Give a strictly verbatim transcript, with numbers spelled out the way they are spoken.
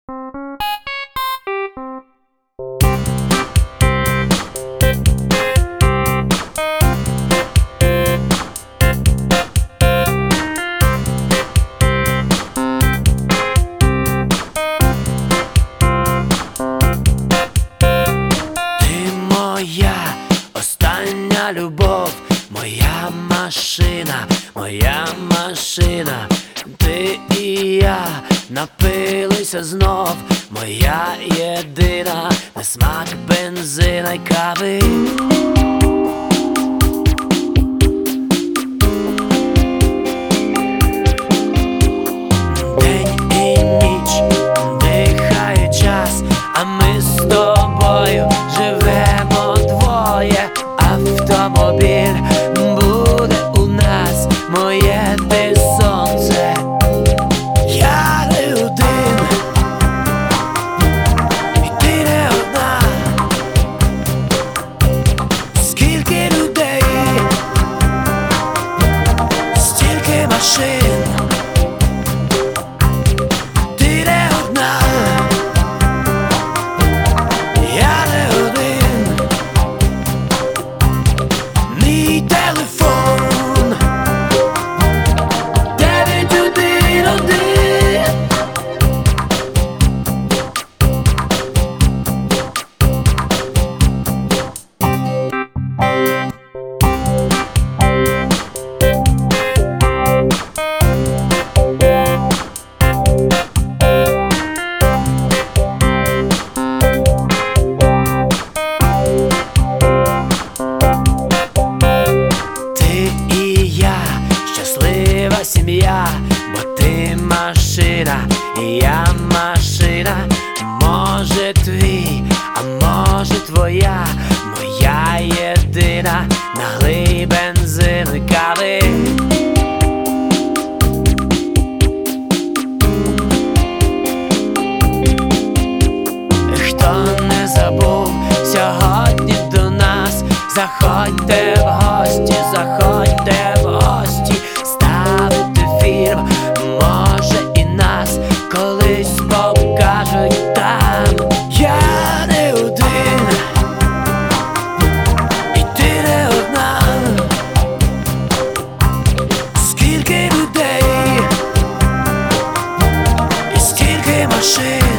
Моя остання любов, моя машина, моя машина, ти і я напилися знов, моя єдина, на смак бензина й кави. День і ніч дихає час, а ми з тобою живемо двоє. Автомобіль буде у нас, моє ти сонце. Я не один, і ти не одна. Скільки людей, стільки машин. Ти не одна, я не один. Мій телефон дев'ять один один. Щаслива сім'я, бо ти машина, і я машина. Може твій, а може твоя, моя єдина, налий бензин і кави. Хто не забув сьогодні до нас, заходьте в гості, заходьте в гості, ставити фільм, може і нас колись покажуть там. Я не один, і ти не одна. Скільки людей, і скільки машин.